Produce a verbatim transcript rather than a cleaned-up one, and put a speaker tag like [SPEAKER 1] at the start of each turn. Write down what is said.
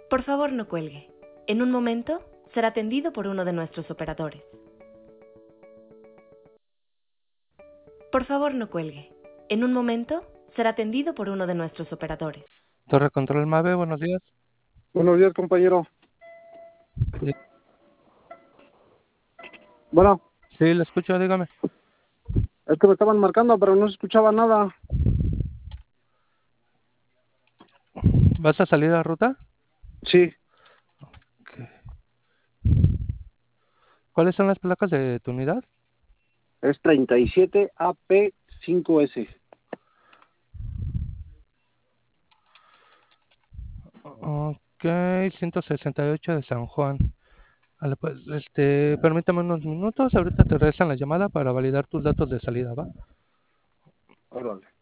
[SPEAKER 1] Por favor, no cuelgue. En un momento será atendido por uno de nuestros operadores. Por favor, no cuelgue. En un momento será atendido por uno de nuestros operadores.
[SPEAKER 2] Torre Control Mave, buenos días.
[SPEAKER 3] Buenos días, compañero.
[SPEAKER 2] Sí,
[SPEAKER 3] Bueno,
[SPEAKER 2] sí, le escucho, dígame.
[SPEAKER 3] es que me estaban marcando, pero no se escuchaba nada.
[SPEAKER 2] ¿Vas a salir a ruta?
[SPEAKER 3] Sí,
[SPEAKER 2] Ok. ¿Cuáles son las placas de tu unidad?
[SPEAKER 3] es treinta y siete A P cinco S.
[SPEAKER 2] Ok, ciento sesenta y ocho de San Juan. Vale, pues, este, permítame unos minutos, ahorita te regresan la llamada para validar tus datos de salida, ¿va?
[SPEAKER 3] Órale.